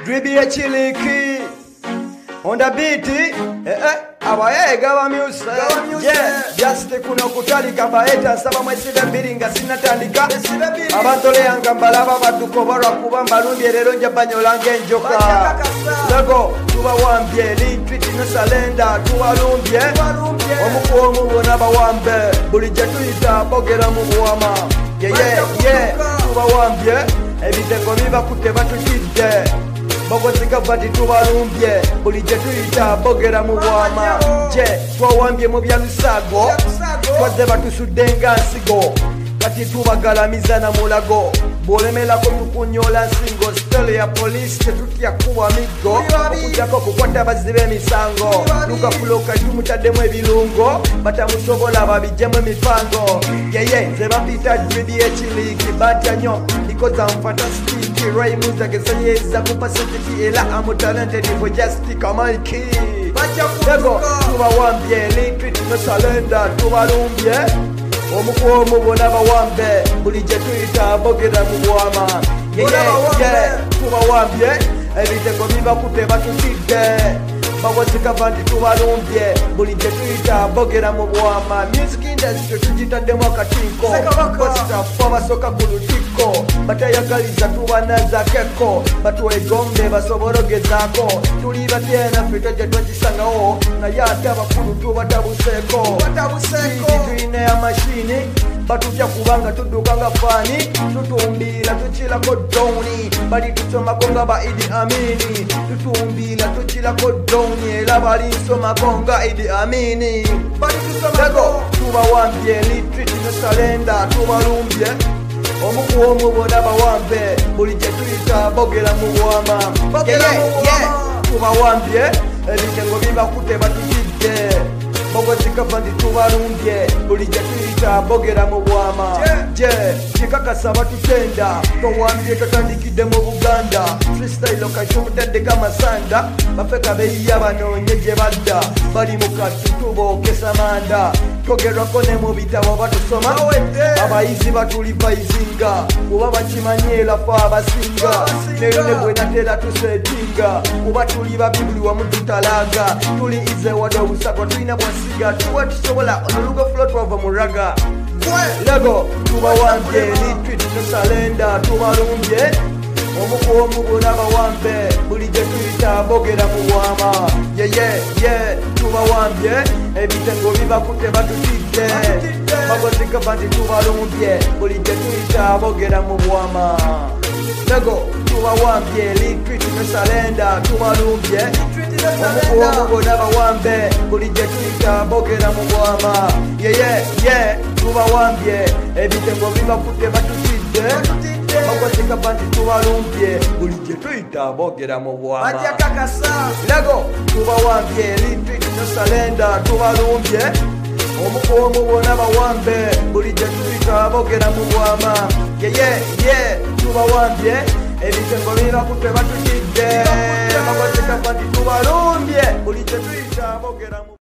Dribi Chiliki on the beat. Abaye gaba music. Yeah, just kuno kutalika baeta saba mwesibe biringa sinatandika. Abantole yangambalaba baduko barakuba mbalumbi rero njabanyola ngenjoka. Lego tuba wambye litwiti no salenda tuwalumbye. Omukuomu bona bawambe bulijja tuyita bogera mu bwama. Yeah, tuba wambye ebiteko biba kuteba tukidde. Bogozika vati tubalumbye bulijje tuyita bogera mu bwama. Je twawambye mu bya lusago twadde batusudde nga nsigo kati tubagalamiza na mulago bwolemerako tukunyola nsingo stole ya polisi tetutya kuba miggo okujjako okukwata bazibe emisango lukafuloka tumutaddemu ebirungo batamusobola babijjemu emipango yeye nze bampita Dribi Chiliki batya nnyo because I'm fantastic Ray muzagezanyeza ku Pacific era I'm talented for just Kamaiki Lego tuba wambye litwit no salenda tubalumbye omukuomu bona bawambe bulijje tuyita bogera mu bwama tuba wambye ebitego biba kuteba tutidde bawazika vanti tubalumbye bulijje tuyita bogera mu bwama. Music industry tugitaddemu akatinko basitafu abasoka ku lutiko batayagaliza tubanazakeko batwegombe basobole ogezaako tuli batyena ffe tojja twagisangawo naye ate abakulu tubatabuseeko tuyina amashini batujja kubanga tudduka nga faani tutumbiira tukirako downi bali tusomako nga ba Idi Amini tutumbiira tukirako downi era bali nsomako nga Idi Amini Lego tubawambye litwit no salenda tubalumbye omukuomu bona bawambe bulijje tuyita bogera mu bwama. Tubawambye ebitengo biba kuteba tukidde bogozika vandi tubalumbye bulijje tuyita bogera mu bwama. Kikakasa batutenda towambye totandikidde mu Buganda freestyle okakimutadde kamasanda bafeka beyiya banoonye gye badda bali mu katu tubokesa manda twogerwako ne mu bitabo batusoma abayizi batulivayizinga kuba bakimanye era fe abasinga neyo ne bwe natera tusetinga kuba tuli babibuli wamu tutalaga tuli ize wadde obusago tulina bwasiga tuwe tusobola onolugo fulo twava mu raga. Lego tubawambye litwit no salenda tubalumbye omukuomu bona bawambe bulijje tuyita bogera mu bwama. Tubawambye ebitengo biba kuteba tutidde bagozika vanti tubalumbye bulijje tuyita bogera mu bwama. Lego tubawambye litwit no salenda tubalumbye omukuomu bona bawambe bulijje tuyita bogera mu bwama. Tubawambye ebitengo biba kuteba tutidde bagozika vanti tubalumbye bulijje tuyita bogera mu bwama. Lego tubawambye litwit no salenda tubalumbye omukuomu bona bawambe bulijje tuyita bogera mu bwama. Tubawambye ebitengo biba kuteba tutidde bagozika vanti tubalumbye bulijje tuyita bogera mu